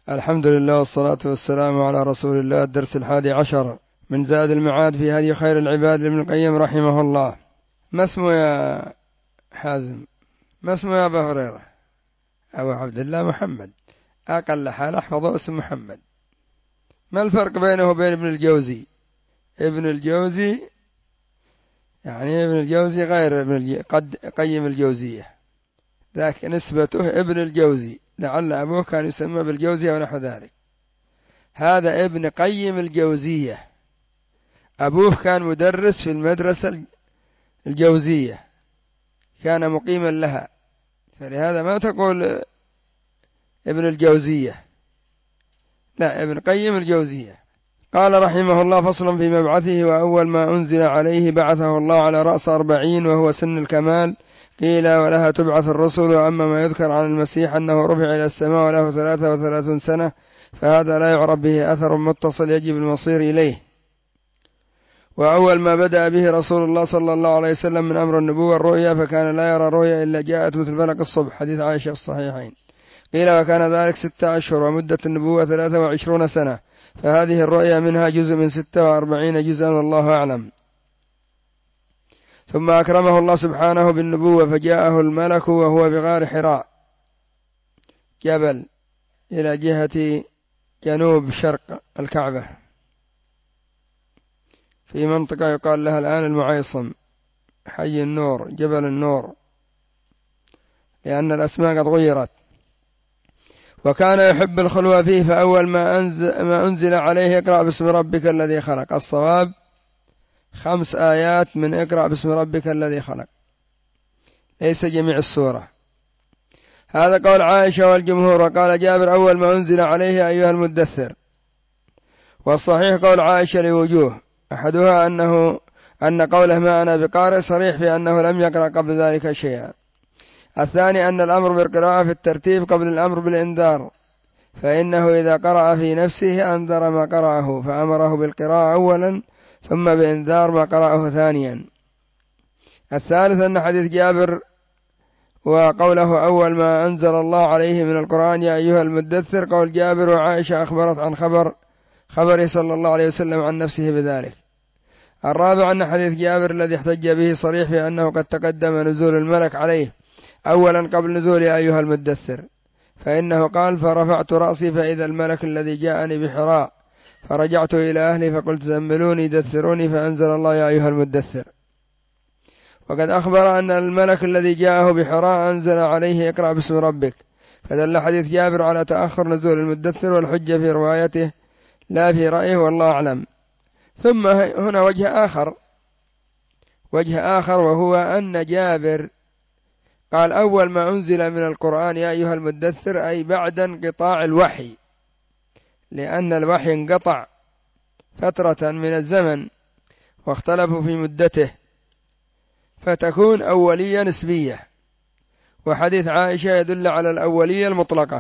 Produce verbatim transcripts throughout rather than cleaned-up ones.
الحمد لله والصلاة والسلام على رسول الله. الدرس الحادي عشر من زاد المعاد في هدي خير العباد لابن القيم رحمه الله. ما اسمه يا حازم؟ ما اسمه يا أبا هريرة؟ أبو عبد الله محمد. أقل حال أحفظه اسم محمد. ما الفرق بينه وبين ابن الجوزي؟ ابن الجوزي يعني ابن الجوزي غير ابن الج... قد قيم الجوزية، لكن نسبته ابن الجوزي، لعل أبوه كان يسمى بالجوزية ونحو ذلك. هذا ابن قيم الجوزية، أبوه كان مدرس في المدرسة الجوزية، كان مقيما لها، فلهذا ما تقول ابن الجوزية، لا، ابن قيم الجوزية. قال رحمه الله: فصل في مبعثه. وأول ما أنزل عليه بعثه الله على رأس أربعين وهو سن الكمال. قيل: ولها تبعث الرسل. وأما ما يذكر عن المسيح أنه رفع إلى السماء وله ثلاثة وثلاثون سنة فهذا لا يعرف به أثر متصل يجب المصير إليه. وأول ما بدأ به رسول الله صلى الله عليه وسلم من أمر النبوة الرؤيا، فكان لا يرى رؤيا إلا جاءت مثل فلق الصبح، حديث عائشة في الصحيحين. قيل: وكان ذلك ستة أشهر ومدة النبوة ثلاثة وعشرون سنة، فهذه الرؤيا منها جزء من ستة وأربعين جزءا والله أعلم. ثم أكرمه الله سبحانه بالنبوة، فجاءه الملك وهو بغار حراء، جبل إلى جهة جنوب شرق الكعبة، في منطقة يقال لها الآن المعيصم، حي النور، جبل النور، لأن الأسماء قد غيرت. وكان يحب الخلوة فيه، فأول ما أنزل, ما أنزل عليه: اقرأ باسم ربك الذي خلق. الصواب خمس آيات من اقرأ باسم ربك الذي خلق، ليس جميع السورة. هذا قول عائشة والجمهور. وقال جابر: أول ما أنزل عليه أيها المدثر. والصحيح قول عائشة لوجوه: أحدها أنه أن قوله ما أنا بقارئ صريح في أنه لم يقرأ قبل ذلك شيئا. الثاني أن الأمر بالقراءة في الترتيب قبل الأمر بالإنذار، فإنه إذا قرأ في نفسه أنذر ما قرأه، فأمره بالقراءة أولا ثم بإنذار ما قرأه ثانيا. الثالث أن حديث جابر وقوله أول ما أنزل الله عليه من القرآن يا أيها المدثر، قول جابر وعائشة أخبرت عن خبر خبره صلى الله عليه وسلم عن نفسه بذلك. الرابع أن حديث جابر الذي احتج به صريح في أنه قد تقدم نزول الملك عليه أولا قبل نزول يا أيها المدثر، فإنه قال: فرفعت رأسي فإذا الملك الذي جاءني بحراء، فرجعت إلى أهلي فقلت زملوني دثروني، فأنزل الله يا أيها المدثر. وقد أخبر أن الملك الذي جاءه بحراء أنزل عليه اقرأ باسم ربك، فدل حديث جابر على تأخر نزول المدثر، والحجة في روايته لا في رأيه والله أعلم. ثم هنا وجه آخر وجه آخر وهو أن جابر قال أول ما أنزل من القرآن يا أيها المدثر، أي بعد انقطاع الوحي، لأن الوحي انقطع فترة من الزمن واختلفوا في مدته، فتكون أولية نسبية. وحديث عائشة يدل على الأولية المطلقة.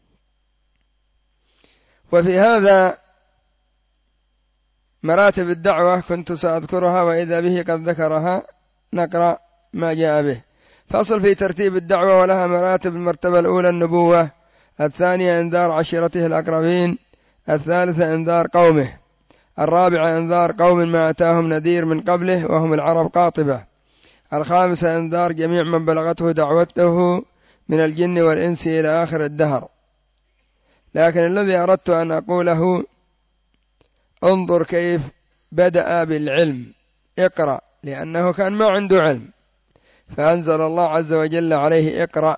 وفي هذا مراتب الدعوة كنت سأذكرها، وإذا به قد ذكرها نقرأ ما جاء به. فصل في ترتيب الدعوة، ولها مراتب: المرتبة الأولى النبوة، الثانية إنذار عشيرته الأقربين، الثالثة إنذار قومه، الرابعة إنذار قوم ما أتاهم نذير من قبله وهم العرب قاطبة، الخامسة إنذار جميع من بلغته دعوته من الجن والإنس إلى آخر الدهر. لكن الذي أردت أن أقوله: انظر كيف بدأ بالعلم، اقرأ، لأنه كان ما عنده علم، فأنزل الله عز وجل عليه اقرأ،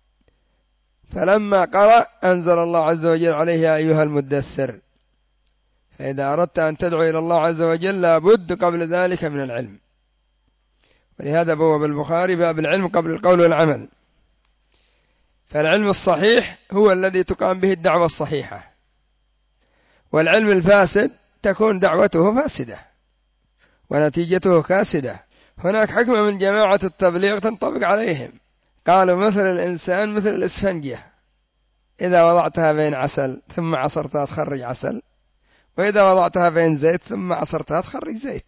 فلما قرأ أنزل الله عز وجل عليه يا أيها المدثر. فإذا أردت أن تدعو إلى الله عز وجل لابد قبل ذلك من العلم، ولهذا بواب البخاري باب العلم قبل القول والعمل. فالعلم الصحيح هو الذي تقام به الدعوة الصحيحة، والعلم الفاسد تكون دعوته فاسدة ونتيجته كاسدة. هناك حكمة من جماعة التبليغ تنطبق عليهم، قالوا مثل الإنسان مثل الإسفنجة، إذا وضعتها بين عسل ثم عصرتها تخرج عسل، وإذا وضعتها بين زيت ثم عصرتها تخرج زيت.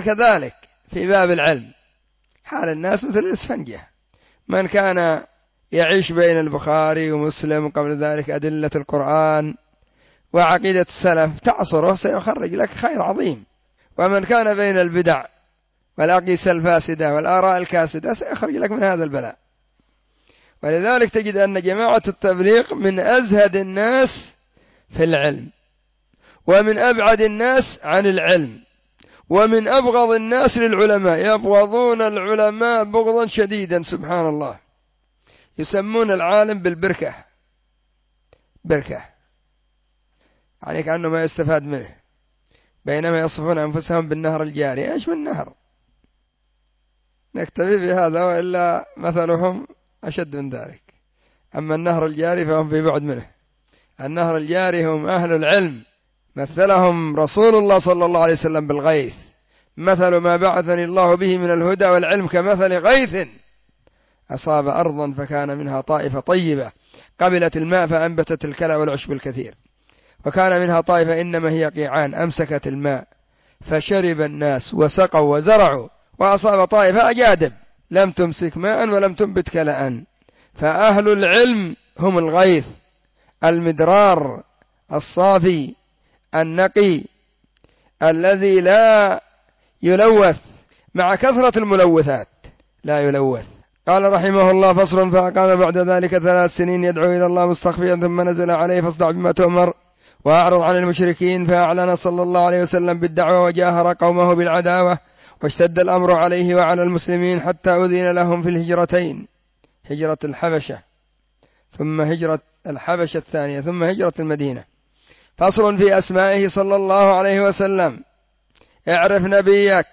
فكذلك في باب العلم حال الناس مثل الإسفنجة، من كان يعيش بين البخاري ومسلم قبل ذلك أدلة القرآن وعقيدة السلف تعصره سيخرج لك خير عظيم. ومن كان بين البدع والأقيسة الفاسدة والآراء الكاسدة سيخرج لك من هذا البلاء. ولذلك تجد أن جماعة التبليغ من أزهد الناس في العلم، ومن أبعد الناس عن العلم، ومن أبغض الناس للعلماء، يبغضون العلماء بغضا شديدا سبحان الله. يسمون العالم بالبركة، بركة يعني كأنه ما يستفاد منه، بينما يصفون أنفسهم بالنهر الجاري. إيش من نهر؟ نكتفي بهذا، وإلا مثلهم أشد من ذلك. أما النهر الجاري فهم في بعد منه. النهر الجاري هم أهل العلم، مثلهم رسول الله صلى الله عليه وسلم بالغيث: مثل ما بعثني الله به من الهدى والعلم كمثل غيث أصاب أرضا فكان منها طائفة طيبة قبلت الماء فأنبتت الكلى والعشب الكثير، وكان منها طائفة إنما هي قيعان أمسكت الماء فشرب الناس وسقوا وزرعوا، وأصاب طائفة أجادب لم تمسك ماء ولم تنبت كلأ. فأهل العلم هم الغيث المدرار الصافي النقي الذي لا يلوث مع كثرة الملوثات، لا يلوث. قال رحمه الله: فصل. فأقام بعد ذلك ثلاث سنين يدعو إلى الله مستخفيا، ثم نزل عليه: فاصدع بما تؤمر وأعرض عن المشركين. فأعلن صلى الله عليه وسلم بالدعوة وجاهر قومه بالعداوة، واشتد الأمر عليه وعلى المسلمين حتى أذن لهم في الهجرتين، هجرة الحبشة ثم هجرة الحبشة الثانية ثم هجرة المدينة. فصل في أسمائه صلى الله عليه وسلم. اعرف نبيك،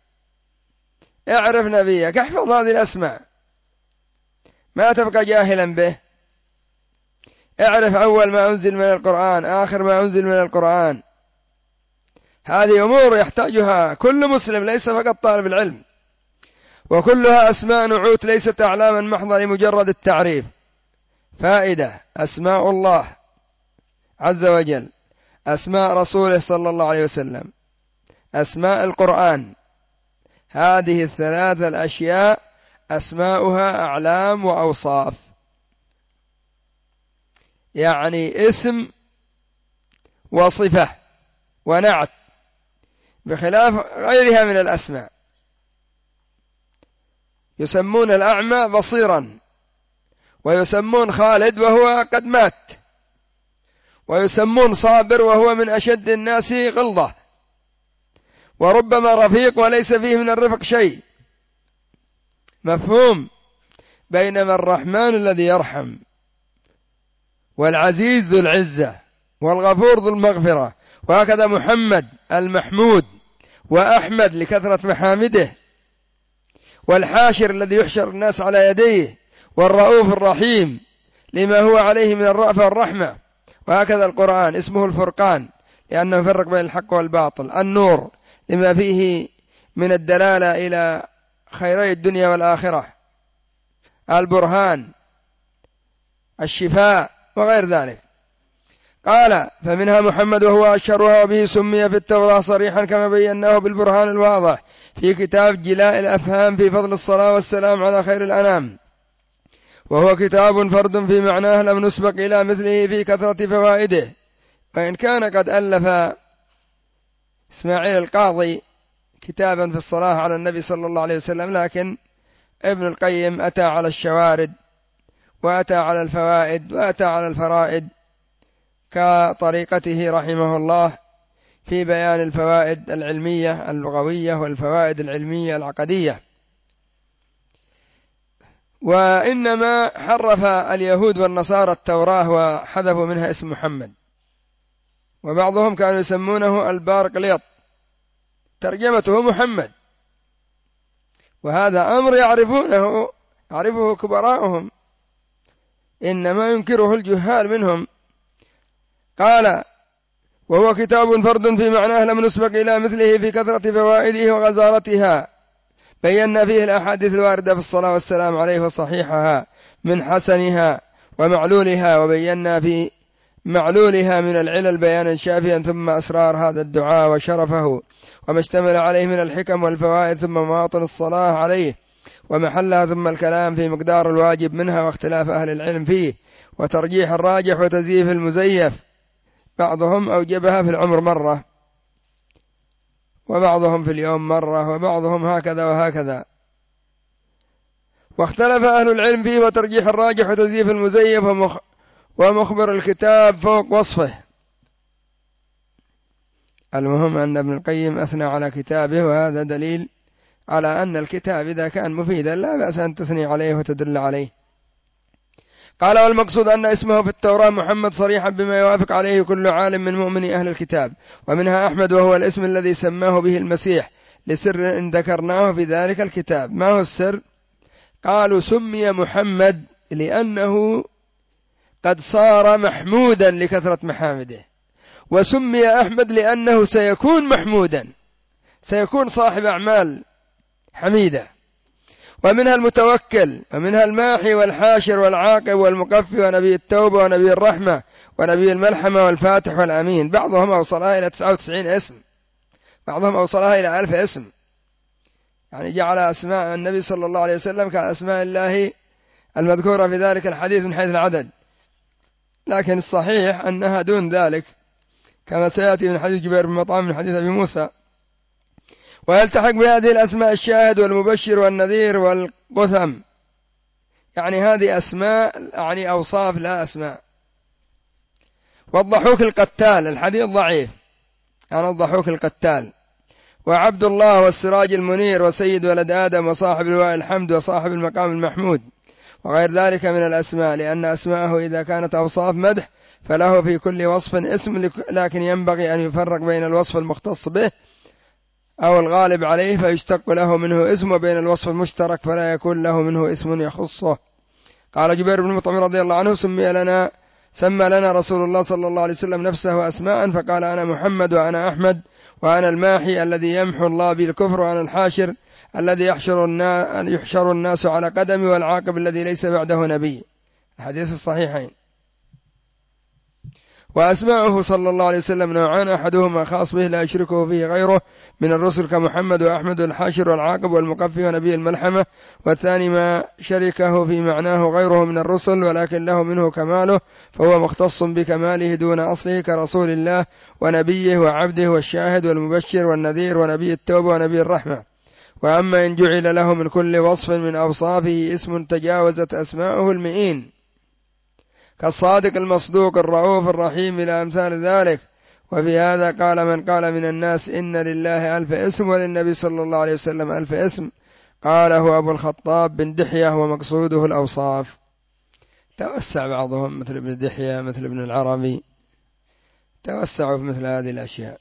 اعرف نبيك، احفظ هذه الأسماء، ما تبقى جاهلا به. اعرف أول ما أنزل من القرآن، آخر ما أنزل من القرآن. هذه أمور يحتاجها كل مسلم، ليس فقط طالب العلم، وكلها أسماء نعوت ليست أعلاما محضة لمجرد التعريف. فائدة: أسماء الله عز وجل، أسماء رسوله صلى الله عليه وسلم، أسماء القرآن، هذه الثلاثة الأشياء أسماؤها أعلام وأوصاف، يعني اسم وصفة ونعت، بخلاف غيرها من الأسماء. يسمون الأعمى بصيرا، ويسمون خالد وهو قد مات، ويسمون صابر وهو من أشد الناس غلظة، وربما رفيق وليس فيه من الرفق شيء. مفهوم؟ بينما الرحمن الذي يرحم، والعزيز ذو العزة، والغفور ذو المغفرة، وهكذا محمد المحمود، وأحمد لكثرة محامده، والحاشر الذي يحشر الناس على يديه، والرؤوف الرحيم لما هو عليه من الرأفة والرحمة. وهكذا القرآن اسمه الفرقان لأنه يفرق بين الحق والباطل، النور لما فيه من الدلالة إلى خيري الدنيا والآخرة، البرهان، الشفاء وغير ذلك. قال: فمنها محمد وهو أشهرها، وبه سمي في التوراة صريحا كما بيناه بالبرهان الواضح في كتاب جلاء الأفهام في فضل الصلاة والسلام على خير الأنام، وهو كتاب فرد في معناه لم نسبق إلى مثله في كثرة فوائده. وإن كان قد ألف إسماعيل القاضي كتابا في الصلاة على النبي صلى الله عليه وسلم، لكن ابن القيم أتى على الشوارد، وأتى على الفوائد، وأتى على الفرائد كطريقته رحمه الله في بيان الفوائد العلمية اللغوية والفوائد العلمية العقدية. وإنما حرف اليهود والنصارى التوراة وحذفوا منها اسم محمد، وبعضهم كانوا يسمونه البارقليط، ترجمته محمد، وهذا أمر يعرفونه يعرفه كبراءهم، إنما ينكره الجهال منهم. قال: وهو كتاب فرد في معناه لم نسبق إلى مثله في كثرة فوائده وغزارتها، بينا فيه الأحاديث الواردة في الصلاة والسلام عليه وصحيحها من حسنها ومعلولها، وبينا في معلولها من العلل بيانا شافيا، ثم أسرار هذا الدعاء وشرفه وما اشتمل عليه من الحكم والفوائد، ثم مواطن الصلاة عليه ومحلها، ثم الكلام في مقدار الواجب منها واختلاف أهل العلم فيه، وترجيح الراجح وتزييف المزيف، بعضهم أوجبها في العمر مرة، وبعضهم في اليوم مرة، وبعضهم هكذا وهكذا. واختلف أهل العلم فيه وترجيح الراجح وتزييف المزيف ومخبر الكتاب فوق وصفه. المهم أن ابن القيم أثنى على كتابه، وهذا دليل على أن الكتاب إذا كان مفيدا لا بأس أن تثني عليه وتدل عليه. قال: والمقصود أن اسمه في التوراة محمد صريحا بما يوافق عليه كل عالم من مؤمن أهل الكتاب، ومنها أحمد، وهو الاسم الذي سماه به المسيح لسر إن ذكرناه في ذلك الكتاب. ما هو السر؟ قالوا: سمي محمد لأنه قد صار محمودا لكثرة محامده، وسمي أحمد لأنه سيكون محمودا، سيكون صاحب أعمال حميدة. ومنها المتوكل، ومنها الماحي والحاشر والعاقب والمقفي ونبي التوبة ونبي الرحمة ونبي الملحمة والفاتح والأمين. بعضهم أوصلها إلى تسعة وتسعين اسم، بعضهم أوصلها إلى ألف اسم، يعني جعل أسماء النبي صلى الله عليه وسلم كأسماء الله المذكورة في ذلك الحديث من حيث العدد، لكن الصحيح أنها دون ذلك، كما سيأتي من حديث جبير بن مطعم من حديث أبي موسى. ويلتحق بهذه الأسماء الشاهد والمبشر والنذير والقثم، يعني هذه أسماء يعني أوصاف لا أسماء. والضحوك القتال، الحديث ضعيف عن الضحوك القتال. وعبد الله والسراج المنير وسيد ولد آدم وصاحب لواء الحمد وصاحب المقام المحمود وغير ذلك من الأسماء، لأن أسماءه إذا كانت أوصاف مدح فله في كل وصف اسم، لكن ينبغي أن يفرق بين الوصف المختص به أو الغالب عليه فيشتق له منه اسم، وبين الوصف المشترك فلا يكون له منه اسم يخصه. قال جبير بن مطعم رضي الله عنه: سمي لنا سمى لنا رسول الله صلى الله عليه وسلم نفسه أسماء، فقال: أنا محمد، وأنا أحمد، وأنا الماحي الذي يمحو الله بالكفر، وأنا الحاشر الذي يحشر الناس, يحشر الناس على قدمي، والعاقب الذي ليس بعده نبي. الحديث الصحيحين. وأسماؤه صلى الله عليه وسلم نوعان: أحدهما خاص به لا يشركه فيه غيره من الرسل كمحمد وأحمد الحاشر والعاقب والمقفي ونبي الملحمة، والثاني ما شركه في معناه غيره من الرسل ولكن له منه كماله، فهو مختص بكماله دون أصله كرسول الله ونبيه وعبده والشاهد والمبشر والنذير ونبي التوبة ونبي الرحمة. وأما إن جعل له من كل وصف من أوصافه اسم تجاوزت أسماؤه المئين، كالصادق المصدوق الرؤوف الرحيم إلى أمثال ذلك. وفي هذا قال من قال من الناس إن لله ألف اسم وللنبي صلى الله عليه وسلم ألف اسم، قاله أبو الخطاب بن دحية ومقصوده الأوصاف. توسع بعضهم مثل ابن دحية مثل ابن العربي، توسعوا في مثل هذه الأشياء.